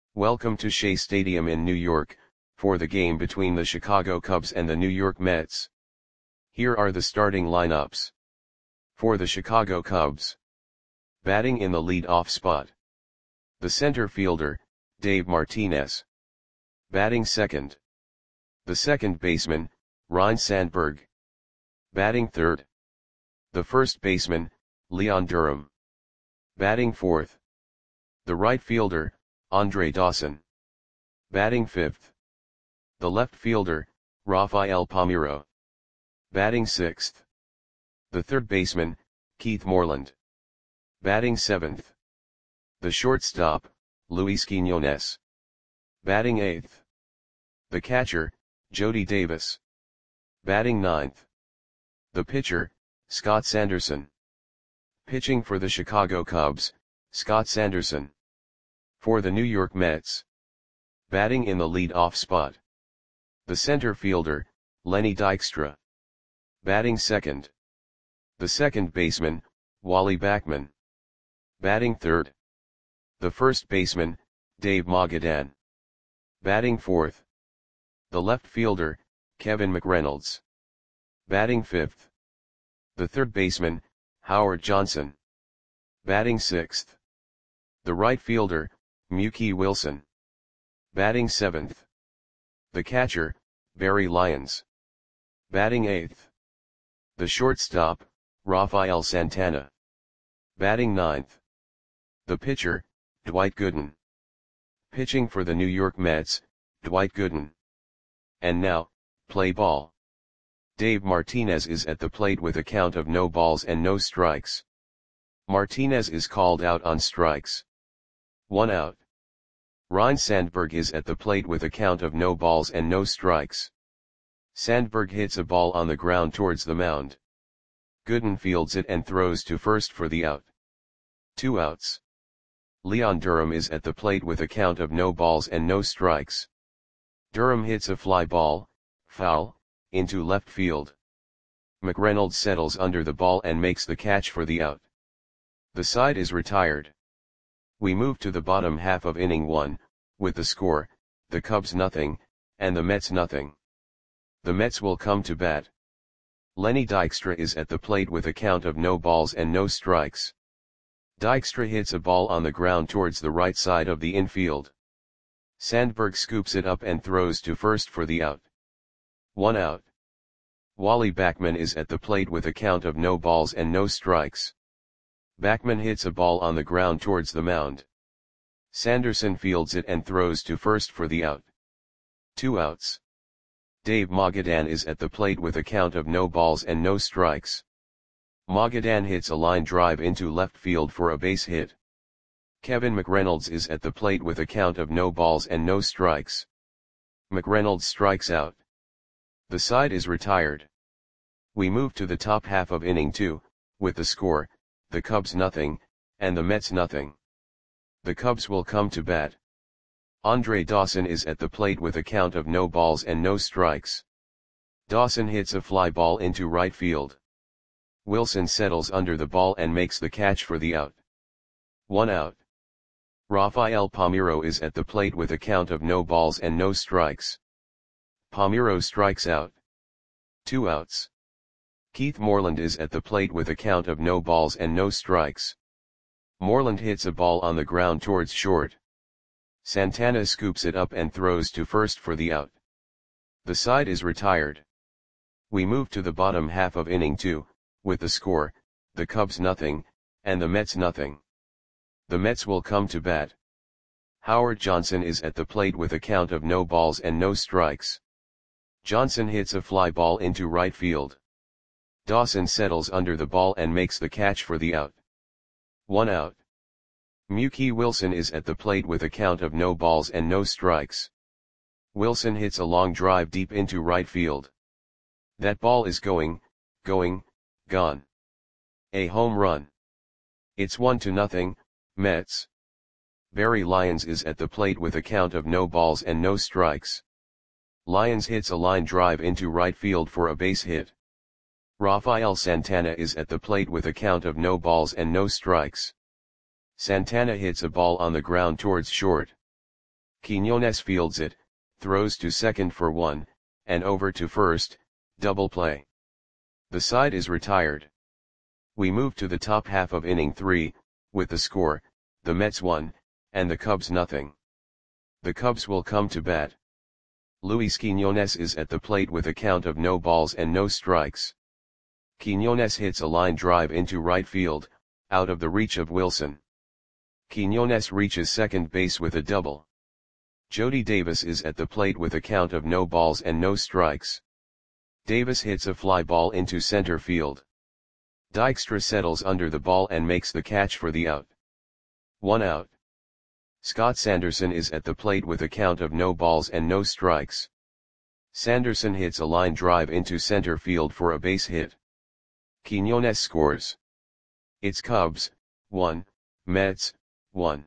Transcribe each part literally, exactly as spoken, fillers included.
Welcome to Shea Stadium in New York, for the game between the Chicago Cubs and the New York Mets. Here are the starting lineups. For the Chicago Cubs. Batting in the lead-off spot. The center fielder, Dave Martinez. Batting second. The second baseman, Ryne Sandberg. Batting third. The first baseman, Leon Durham. Batting fourth. The right fielder, Andre Dawson. Batting fifth. The left fielder, Rafael Palmeiro. Batting sixth. The third baseman, Keith Moreland. Batting seventh. The shortstop, Luis Quiñones. Batting eighth. The catcher, Jody Davis. Batting ninth. The pitcher, Scott Sanderson. Pitching for the Chicago Cubs, Scott Sanderson. For the New York Mets. Batting in the lead-off spot. The center fielder, Lenny Dykstra. Batting second. The second baseman, Wally Backman. Batting third. The first baseman, Dave Magadan. Batting fourth. The left fielder, Kevin McReynolds. Batting fifth. The third baseman, Howard Johnson. Batting sixth. The right fielder, Mookie Wilson. Batting seventh. The catcher, Barry Lyons. Batting eighth. The shortstop, Rafael Santana. Batting ninth. The pitcher, Dwight Gooden. Pitching for the New York Mets, Dwight Gooden. And now, play ball. Dave Martinez is at the plate with a count of no balls and no strikes. Martinez is called out on strikes. One out. Ryne Sandberg is at the plate with a count of no balls and no strikes. Sandberg hits a ball on the ground towards the mound. Gooden fields it and throws to first for the out. Two outs. Leon Durham is at the plate with a count of no balls and no strikes. Durham hits a fly ball, foul, into left field. McReynolds settles under the ball and makes the catch for the out. The side is retired. We move to the bottom half of inning one, with the score, the Cubs nothing, and the Mets nothing. The Mets will come to bat. Lenny Dykstra is at the plate with a count of no balls and no strikes. Dykstra hits a ball on the ground towards the right side of the infield. Sandberg scoops it up and throws to first for the out. One out. Wally Backman is at the plate with a count of no balls and no strikes. Backman hits a ball on the ground towards the mound. Sanderson fields it and throws to first for the out. Two outs. Dave Magadan is at the plate with a count of no balls and no strikes. Magadan hits a line drive into left field for a base hit. Kevin McReynolds is at the plate with a count of no balls and no strikes. McReynolds strikes out. The side is retired. We move to the top half of inning two, with the score, the Cubs nothing, and the Mets nothing. The Cubs will come to bat. Andre Dawson is at the plate with a count of no balls and no strikes. Dawson hits a fly ball into right field. Wilson settles under the ball and makes the catch for the out. One out. Rafael Palmeiro is at the plate with a count of no balls and no strikes. Palmeiro strikes out. Two outs. Keith Moreland is at the plate with a count of no balls and no strikes. Moreland hits a ball on the ground towards short. Santana scoops it up and throws to first for the out. The side is retired. We move to the bottom half of inning two, with the score, the Cubs nothing, and the Mets nothing. The Mets will come to bat. Howard Johnson is at the plate with a count of no balls and no strikes. Johnson hits a fly ball into right field. Dawson settles under the ball and makes the catch for the out. One out. Mookie Wilson is at the plate with a count of no balls and no strikes. Wilson hits a long drive deep into right field. That ball is going, going, gone. A home run. It's one to nothing, Mets. Barry Lyons is at the plate with a count of no balls and no strikes. Lyons hits a line drive into right field for a base hit. Rafael Santana is at the plate with a count of no balls and no strikes. Santana hits a ball on the ground towards short. Quinones fields it, throws to second for one, and over to first, double play. The side is retired. We move to the top half of inning three, with the score, the Mets one, and the Cubs nothing. The Cubs will come to bat. Luis Quinones is at the plate with a count of no balls and no strikes. Quinones hits a line drive into right field, out of the reach of Wilson. Quinones reaches second base with a double. Jody Davis is at the plate with a count of no balls and no strikes. Davis hits a fly ball into center field. Dykstra settles under the ball and makes the catch for the out. One out. Scott Sanderson is at the plate with a count of no balls and no strikes. Sanderson hits a line drive into center field for a base hit. Quinones scores. It's Cubs, one, Mets, one.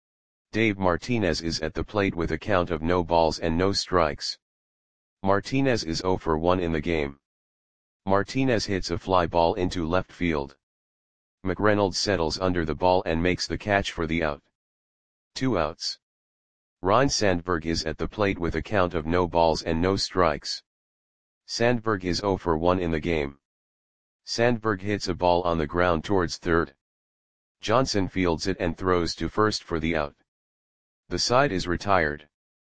Dave Martinez is at the plate with a count of no balls and no strikes. Martinez is zero for one in the game. Martinez hits a fly ball into left field. McReynolds settles under the ball and makes the catch for the out. Two outs. Ryne Sandberg is at the plate with a count of no balls and no strikes. Sandberg is zero for one in the game. Sandberg hits a ball on the ground towards third. Johnson fields it and throws to first for the out. The side is retired.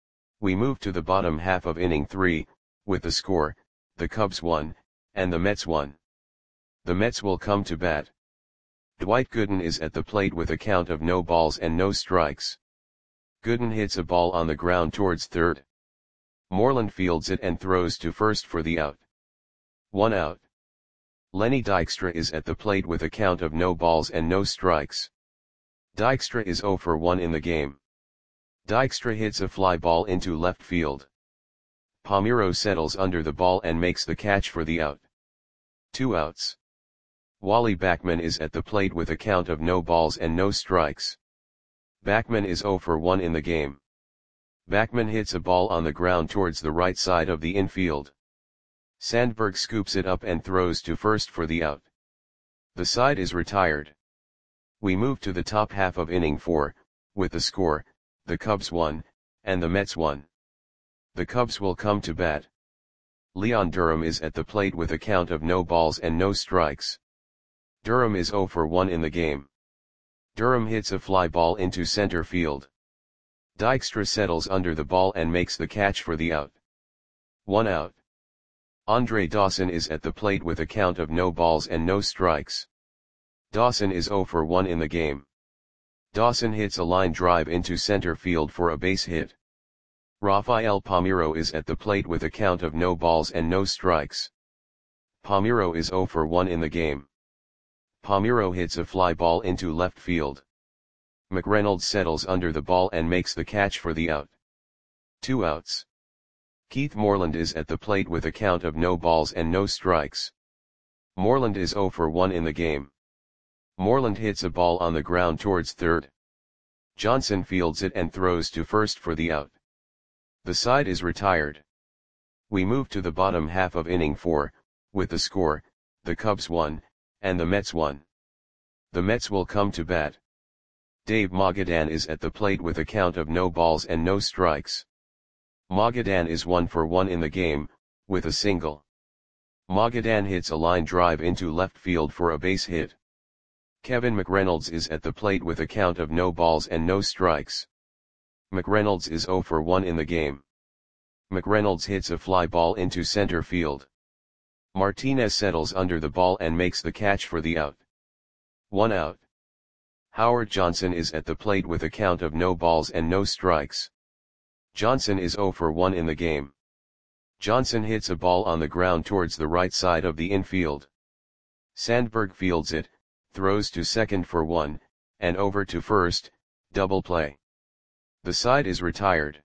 We move to the bottom half of inning three, with the score, the Cubs one, and the Mets one. The Mets will come to bat. Dwight Gooden is at the plate with a count of no balls and no strikes. Gooden hits a ball on the ground towards third. Moreland fields it and throws to first for the out. One out. Lenny Dykstra is at the plate with a count of no balls and no strikes. Dykstra is zero for one in the game. Dykstra hits a fly ball into left field. Palmeiro settles under the ball and makes the catch for the out. Two outs. Wally Backman is at the plate with a count of no balls and no strikes. Backman is zero for one in the game. Backman hits a ball on the ground towards the right side of the infield. Sandberg scoops it up and throws to first for the out. The side is retired. We move to the top half of inning four, with the score, the Cubs one, and the Mets one. The Cubs will come to bat. Leon Durham is at the plate with a count of no balls and no strikes. Durham is zero for one in the game. Durham hits a fly ball into center field. Dykstra settles under the ball and makes the catch for the out. One out. Andre Dawson is at the plate with a count of no balls and no strikes. Dawson is zero for one in the game. Dawson hits a line drive into center field for a base hit. Rafael Palmeiro is at the plate with a count of no balls and no strikes. Palmeiro is zero for one in the game. Palmeiro hits a fly ball into left field. McReynolds settles under the ball and makes the catch for the out. Two outs. Keith Moreland is at the plate with a count of no balls and no strikes. Moreland is zero for one in the game. Moreland hits a ball on the ground towards third. Johnson fields it and throws to first for the out. The side is retired. We move to the bottom half of inning four, with the score, the Cubs one, and the Mets one. The Mets will come to bat. Dave Magadan is at the plate with a count of no balls and no strikes. Magadan is one for one in the game, with a single. Magadan hits a line drive into left field for a base hit. Kevin McReynolds is at the plate with a count of no balls and no strikes. McReynolds is zero for one in the game. McReynolds hits a fly ball into center field. Martinez settles under the ball and makes the catch for the out. One out. Howard Johnson is at the plate with a count of no balls and no strikes. Johnson is zero for one in the game. Johnson hits a ball on the ground towards the right side of the infield. Sandberg fields it, throws to second for one, and over to first, double play. The side is retired.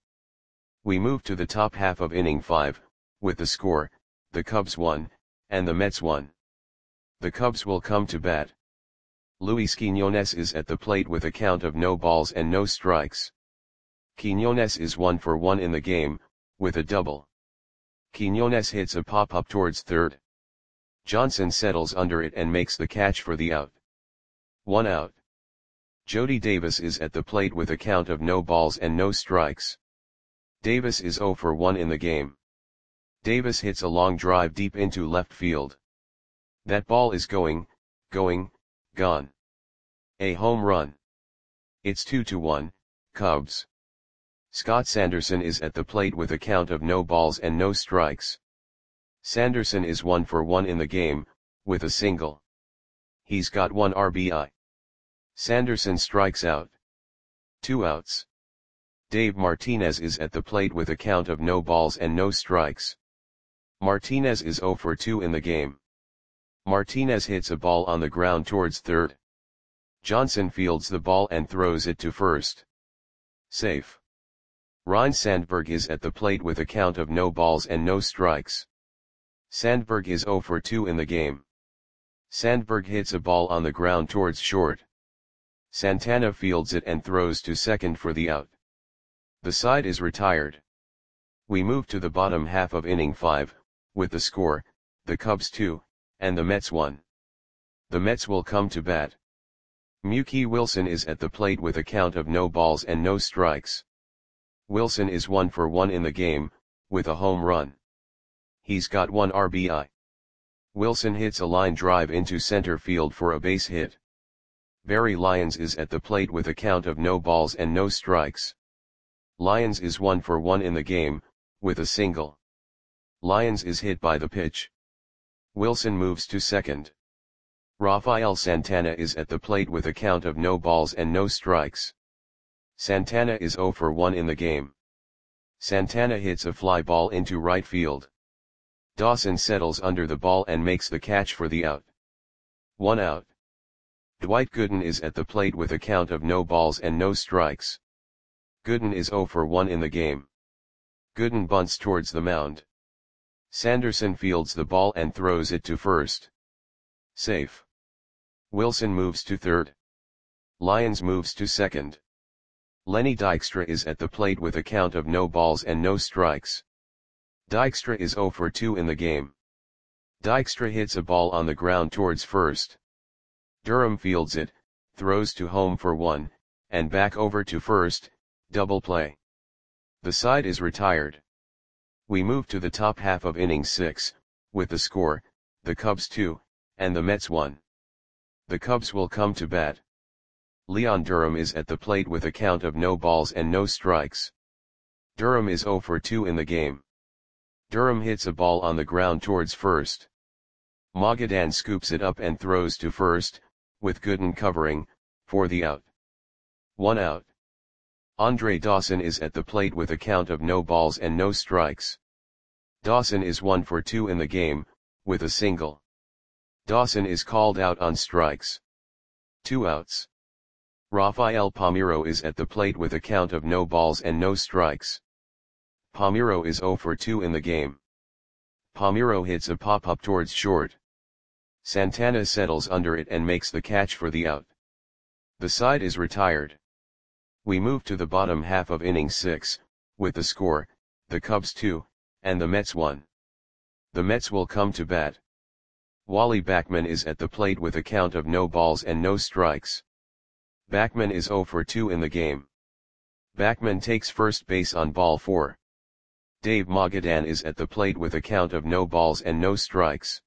We move to the top half of inning five, with the score, the Cubs one, and the Mets one. The Cubs will come to bat. Luis Quinones is at the plate with a count of no balls and no strikes. Quinones is one for one in the game, with a double. Quinones hits a pop-up towards third. Johnson settles under it and makes the catch for the out. One out. Jody Davis is at the plate with a count of no balls and no strikes. Davis is zero for one in the game. Davis hits a long drive deep into left field. That ball is going, going, gone. A home run. It's two to one, Cubs. Scott Sanderson is at the plate with a count of no balls and no strikes. Sanderson is one for one in the game, with a single. He's got one R B I. Sanderson strikes out. Two outs. Dave Martinez is at the plate with a count of no balls and no strikes. Martinez is zero for two in the game. Martinez hits a ball on the ground towards third. Johnson fields the ball and throws it to first. Safe. Ryne Sandberg is at the plate with a count of no balls and no strikes. Sandberg is zero for two in the game. Sandberg hits a ball on the ground towards short. Santana fields it and throws to second for the out. The side is retired. We move to the bottom half of inning five, with the score, the Cubs two, and the Mets one. The Mets will come to bat. Mookie Wilson is at the plate with a count of no balls and no strikes. Wilson is one for one in the game, with a home run. He's got one R B I. Wilson hits a line drive into center field for a base hit. Barry Lyons is at the plate with a count of no balls and no strikes. Lyons is one for one in the game, with a single. Lyons is hit by the pitch. Wilson moves to second. Rafael Santana is at the plate with a count of no balls and no strikes. Santana is zero for one in the game. Santana hits a fly ball into right field. Dawson settles under the ball and makes the catch for the out. One out. Dwight Gooden is at the plate with a count of no balls and no strikes. Gooden is zero for one in the game. Gooden bunts towards the mound. Sanderson fields the ball and throws it to first. Safe. Wilson moves to third. Lyons moves to second. Lenny Dykstra is at the plate with a count of no balls and no strikes. Dykstra is zero for two in the game. Dykstra hits a ball on the ground towards first. Durham fields it, throws to home for one, and back over to first, double play. The side is retired. We move to the top half of inning six, with the score, the Cubs two, and the Mets one. The Cubs will come to bat. Leon Durham is at the plate with a count of no balls and no strikes. Durham is zero for two in the game. Durham hits a ball on the ground towards first. Magadan scoops it up and throws to first, with Gooden covering, for the out. One out. Andre Dawson is at the plate with a count of no balls and no strikes. Dawson is one for two in the game, with a single. Dawson is called out on strikes. Two outs. Rafael Palmeiro is at the plate with a count of no balls and no strikes. Palmeiro is zero for two in the game. Palmeiro hits a pop-up towards short. Santana settles under it and makes the catch for the out. The side is retired. We move to the bottom half of inning six, with the score, the Cubs two, and the Mets one. The Mets will come to bat. Wally Backman is at the plate with a count of no balls and no strikes. Backman is zero for two in the game. Backman takes first base on ball four. Dave Magadan is at the plate with a count of no balls and no strikes.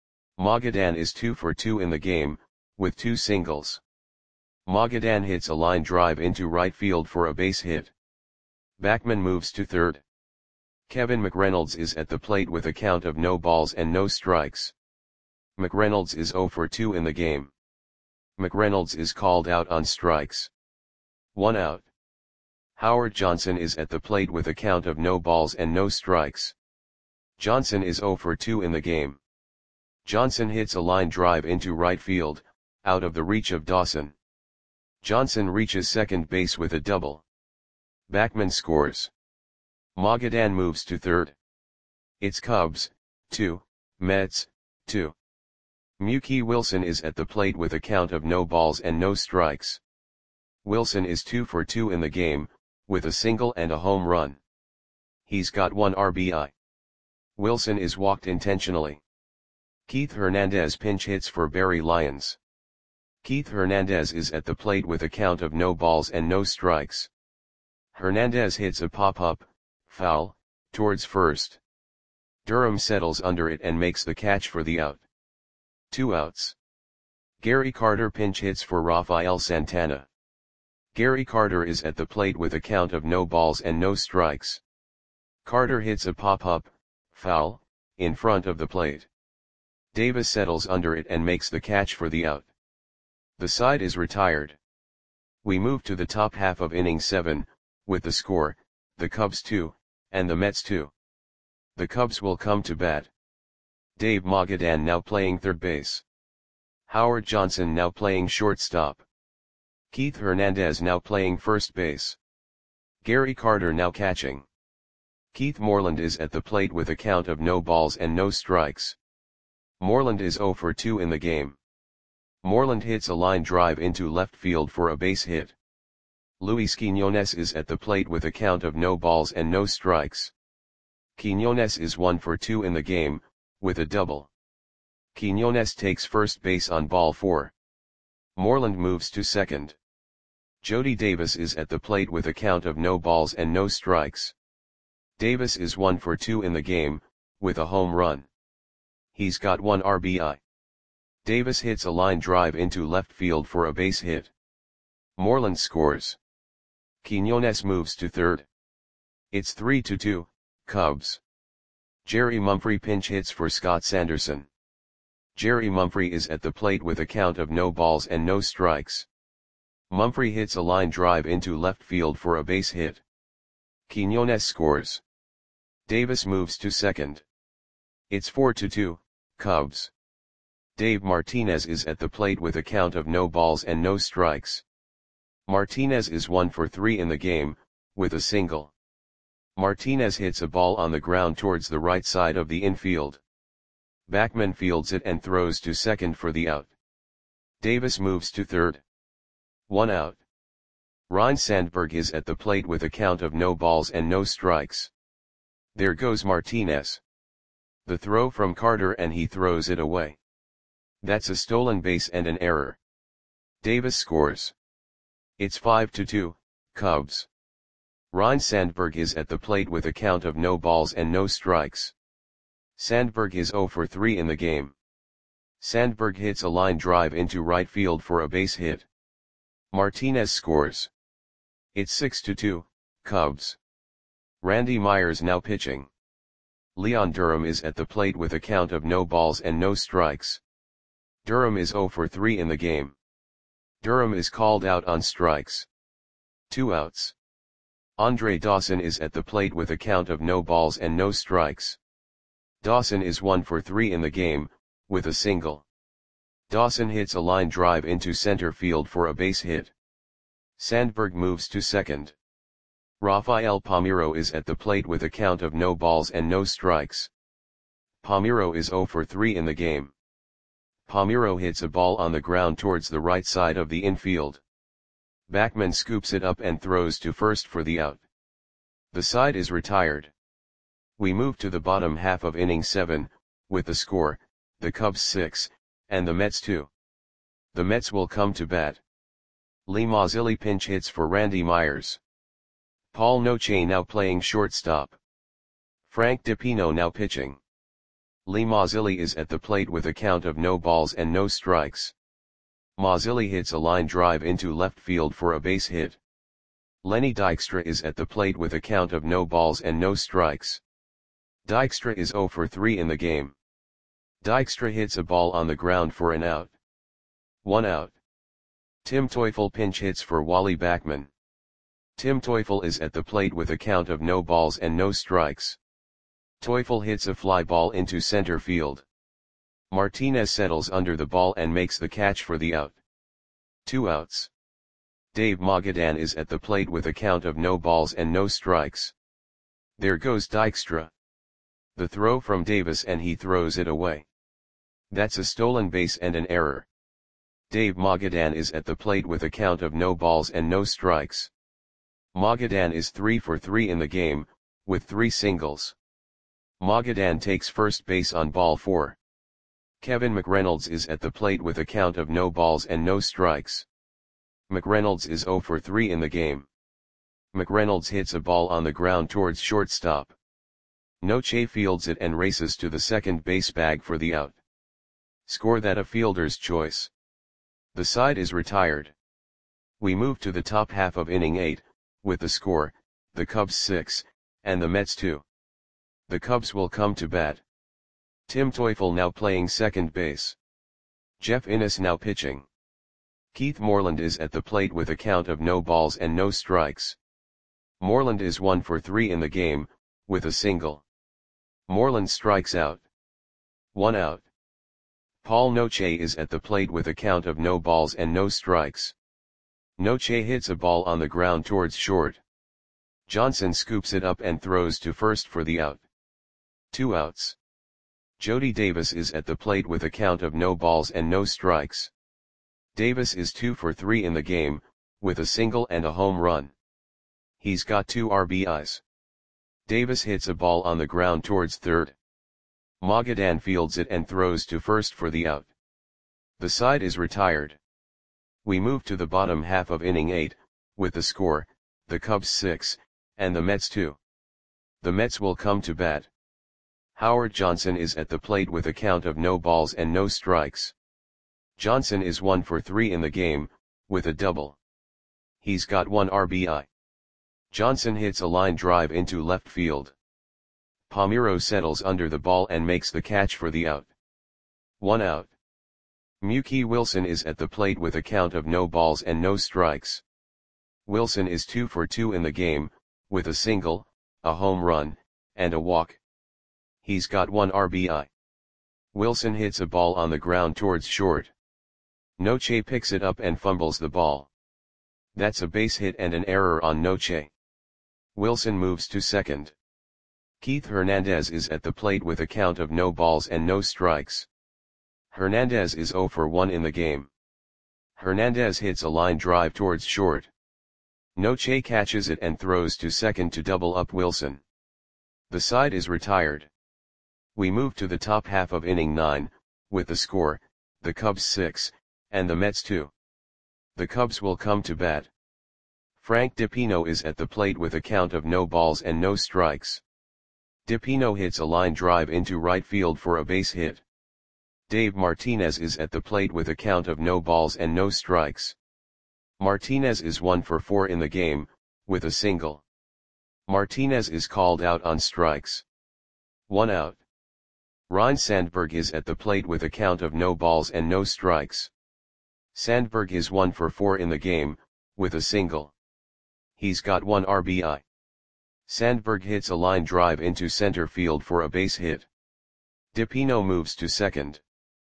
Magadan is two for two in the game, with two singles. Magadan hits a line drive into right field for a base hit. Backman moves to third. Kevin McReynolds is at the plate with a count of no balls and no strikes. McReynolds is zero for two in the game. McReynolds is called out on strikes. One out. Howard Johnson is at the plate with a count of no balls and no strikes. Johnson is zero for two in the game. Johnson hits a line drive into right field, out of the reach of Dawson. Johnson reaches second base with a double. Backman scores. Magadan moves to third. It's Cubs, two, Mets, two. Mookie Wilson is at the plate with a count of no balls and no strikes. Wilson is two for two in the game, with a single and a home run. He's got one R B I. Wilson is walked intentionally. Keith Hernandez pinch hits for Barry Lyons. Keith Hernandez is at the plate with a count of no balls and no strikes. Hernandez hits a pop-up, foul, towards first. Durham settles under it and makes the catch for the out. Two outs. Gary Carter pinch hits for Rafael Santana. Gary Carter is at the plate with a count of no balls and no strikes. Carter hits a pop-up, foul, in front of the plate. Davis settles under it and makes the catch for the out. The side is retired. We move to the top half of inning seven, with the score, the Cubs two, and the Mets two. The Cubs will come to bat. Dave Magadan now playing third base. Howard Johnson now playing shortstop. Keith Hernandez now playing first base. Gary Carter now catching. Keith Moreland is at the plate with a count of no balls and no strikes. Moreland is oh for two in the game. Moreland hits a line drive into left field for a base hit. Luis Quiñones is at the plate with a count of no balls and no strikes. Quiñones is one for two in the game, with a double. Quiñones takes first base on ball four. Moreland moves to second. Jody Davis is at the plate with a count of no balls and no strikes. Davis is one for two in the game, with a home run. He's got one R B I. Davis hits a line drive into left field for a base hit. Moreland scores. Quiñones moves to third. It's three to two, Cubs. Jerry Mumphrey pinch hits for Scott Sanderson. Jerry Mumphrey is at the plate with a count of no balls and no strikes. Mumphrey hits a line drive into left field for a base hit. Quiñones scores. Davis moves to second. It's four to two, Cubs. Dave Martinez is at the plate with a count of no balls and no strikes. Martinez is one for three in the game, with a single. Martinez hits a ball on the ground towards the right side of the infield. Backman fields it and throws to second for the out. Davis moves to third. One out. Ryne Sandberg is at the plate with a count of no balls and no strikes. There goes Martinez. The throw from Carter and he throws it away. That's a stolen base and an error. Davis scores. It's five to two, Cubs. Ryne Sandberg is at the plate with a count of no balls and no strikes. Sandberg is oh for three in the game. Sandberg hits a line drive into right field for a base hit. Martinez scores. It's six to two, Cubs. Randy Myers now pitching. Leon Durham is at the plate with a count of no balls and no strikes. Durham is oh for three in the game. Durham is called out on strikes. Two outs. Andre Dawson is at the plate with a count of no balls and no strikes. Dawson is one for three in the game, with a single. Dawson hits a line drive into center field for a base hit. Sandberg moves to second. Rafael Palmeiro is at the plate with a count of no balls and no strikes. Palmeiro is oh for three in the game. Palmeiro hits a ball on the ground towards the right side of the infield. Backman scoops it up and throws to first for the out. The side is retired. We move to the bottom half of inning seven, with the score, the Cubs six, and the Mets two. The Mets will come to bat. Lee Mazzilli pinch hits for Randy Myers. Paul Noche now playing shortstop. Frank DiPino now pitching. Lee Mazzilli is at the plate with a count of no balls and no strikes. Mazzilli hits a line drive into left field for a base hit. Lenny Dykstra is at the plate with a count of no balls and no strikes. Dykstra is oh for three in the game. Dykstra hits a ball on the ground for an out. One out. Tim Teufel pinch hits for Wally Backman. Tim Teufel is at the plate with a count of no balls and no strikes. Teufel hits a fly ball into center field. Martinez settles under the ball and makes the catch for the out. Two outs. Dave Magadan is at the plate with a count of no balls and no strikes. There goes Dykstra. The throw from Davis and he throws it away. That's a stolen base and an error. Dave Magadan is at the plate with a count of no balls and no strikes. Magadan is three for three in the game, with three singles. Magadan takes first base on ball four. Kevin McReynolds is at the plate with a count of no balls and no strikes. McReynolds is oh for three in the game. McReynolds hits a ball on the ground towards shortstop. Noche fields it and races to the second base bag for the out. Score that a fielder's choice. The side is retired. We move to the top half of inning eight, with the score, the Cubs six, and the Mets two. The Cubs will come to bat. Tim Teufel now playing second base. Jeff Innes now pitching. Keith Moreland is at the plate with a count of no balls and no strikes. Moreland is one for three in the game, with a single. Moreland strikes out. One out. Paul Noche is at the plate with a count of no balls and no strikes. Noche hits a ball on the ground towards short. Johnson scoops it up and throws to first for the out. Two outs. Jody Davis is at the plate with a count of no balls and no strikes. Davis is two for three in the game, with a single and a home run. He's got two R B Is. Davis hits a ball on the ground towards third. Magadan fields it and throws to first for the out. The side is retired. We move to the bottom half of inning eight, with the score, the Cubs six, and the Mets two. The Mets will come to bat. Howard Johnson is at the plate with a count of no balls and no strikes. Johnson is one for three in the game, with a double. He's got one R B I. Johnson hits a line drive into left field. Palmeiro settles under the ball and makes the catch for the out. One out. Mookie Wilson is at the plate with a count of no balls and no strikes. Wilson is two for two in the game, with a single, a home run, and a walk. He's got one R B I. Wilson hits a ball on the ground towards short. Noche picks it up and fumbles the ball. That's a base hit and an error on Noche. Wilson moves to second. Keith Hernandez is at the plate with a count of no balls and no strikes. Hernandez is zero for one in the game. Hernandez hits a line drive towards short. Noche catches it and throws to second to double up Wilson. The side is retired. We move to the top half of inning nine, with the score, the Cubs six, and the Mets two. The Cubs will come to bat. Frank DiPino is at the plate with a count of no balls and no strikes. DiPino hits a line drive into right field for a base hit. Dave Martinez is at the plate with a count of no balls and no strikes. Martinez is one for four in the game, with a single. Martinez is called out on strikes. One out. Ryne Sandberg is at the plate with a count of no balls and no strikes. Sandberg is one for four in the game, with a single. He's got one R B I. Sandberg hits a line drive into center field for a base hit. DiPino moves to second.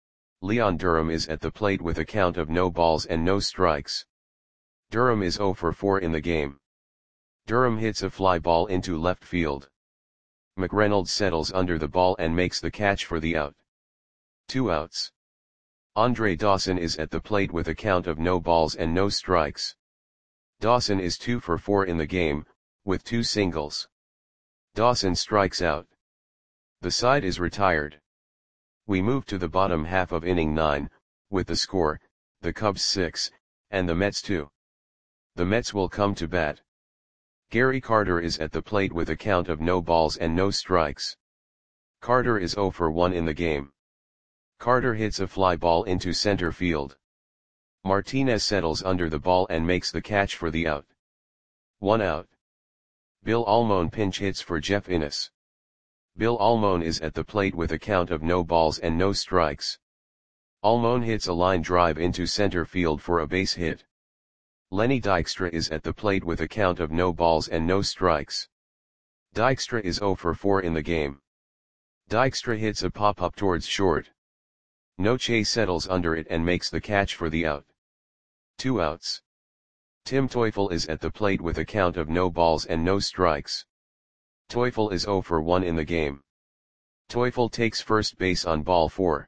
Leon Durham is at the plate with a count of no balls and no strikes. Durham is zero for four in the game. Durham hits a fly ball into left field. McReynolds settles under the ball and makes the catch for the out. Two outs. Andre Dawson is at the plate with a count of no balls and no strikes. Dawson is two for four in the game, with two singles. Dawson strikes out. The side is retired. We move to the bottom half of inning nine, with the score, the Cubs six, and the Mets two. The Mets will come to bat. Gary Carter is at the plate with a count of no balls and no strikes. Carter is zero for one in the game. Carter hits a fly ball into center field. Martinez settles under the ball and makes the catch for the out. One out. Bill Almon pinch hits for Jeff Innes. Bill Almon is at the plate with a count of no balls and no strikes. Almon hits a line drive into center field for a base hit. Lenny Dykstra is at the plate with a count of no balls and no strikes. Dykstra is zero for four in the game. Dykstra hits a pop-up towards short. Noche settles under it and makes the catch for the out. Two outs. Tim Teufel is at the plate with a count of no balls and no strikes. Teufel is zero for one in the game. Teufel takes first base on ball four.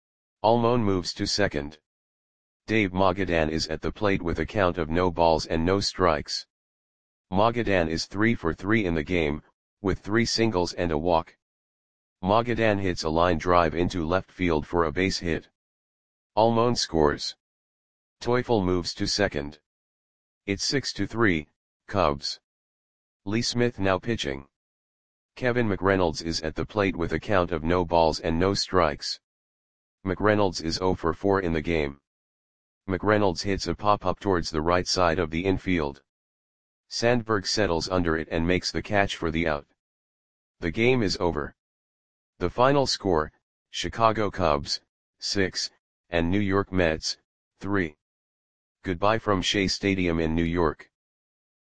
Almon moves to second. Dave Magadan is at the plate with a count of no balls and no strikes. Magadan is three for three in the game, with three singles and a walk. Magadan hits a line drive into left field for a base hit. Almon scores. Teufel moves to second. It's six to three, Cubs. Lee Smith now pitching. Kevin McReynolds is at the plate with a count of no balls and no strikes. McReynolds is zero for four in the game. McReynolds hits a pop-up towards the right side of the infield. Sandberg settles under it and makes the catch for the out. The game is over. The final score, Chicago Cubs, six, and New York Mets, three. Goodbye from Shea Stadium in New York.